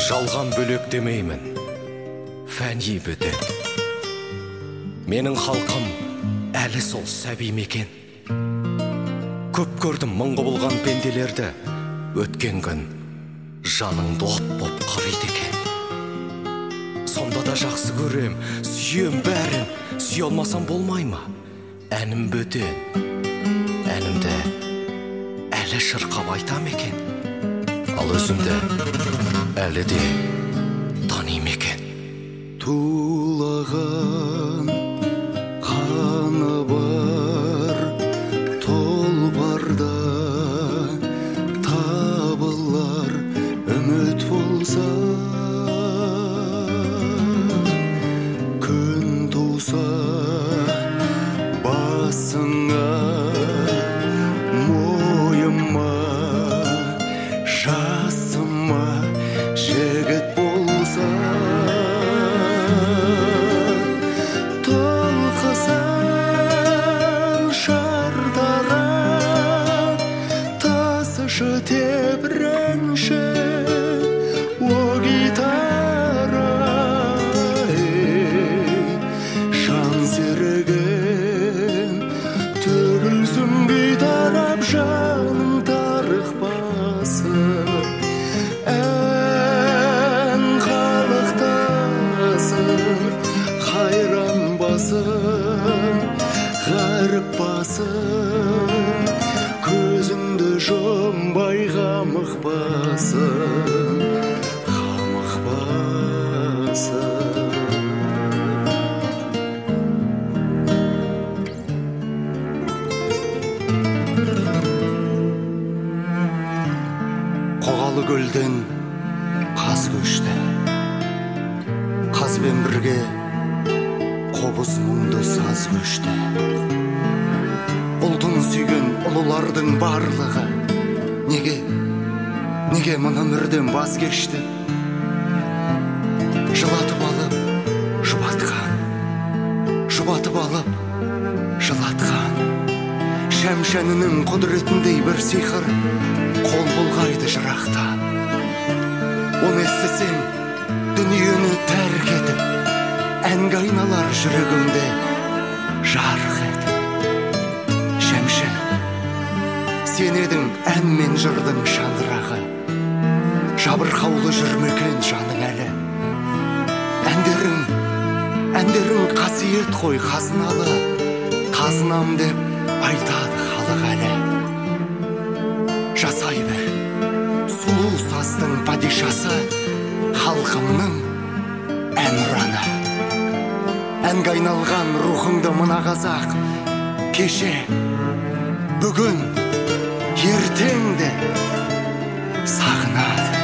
Жалған бөлек демеймін, фәни бөтен. Менің халқым әлі сол сәби мекен. Көп көрдім мың құбылған пенделерді, өткен күн жаныңды от боп қырайды екен. Сонда да жақсы көрем, сүйем бәрін, сүйе алмасам болмай ма? Әнім бөтен, әнімді әлі шырқап айтам екен. Ал өзімді әлі де таным екен. Тулаған қаны бар толпарда табылар үміт болса, күн туса басыңа мойыма жасыма жігіт болса, толқысан шардара тасышы тебіренші о гитара, жан серігім төгілсін бейтарап жаның тарықпасы. Ән қалықтасын қайран басын ғарып басын, көзіңді жұмбай қамық басын, қамық басын. Қоғалы көлден қаз көшті, қазбен бірге қобыз мұңды саз көшті. Ұлтын сүйген ұлылардың барлығы неге мына өмірден баз кешті? Жылатып алып жұбатқан, жұбатып алып жылатқан, шәмшәнінің құдіретіндей бір сиқыр қол бұлғайды жырақтан. Оны естісең дүниені тәрк етіп, әнге айналар жүрегіңде жарық етіп. Шәмші, сен едің ән мен жырдың шаңырағы, жабырқаулы жүрмекен жаның әлі. Әндерің қасиет қой қазыналы, қазынам деп айтады халық әлі. Жасай бер, сұлу саздың падишасы, халқымның әнұраны. Әнге айналған рухыңды мына қазақ кеше, бүгін, ертең де сағынады.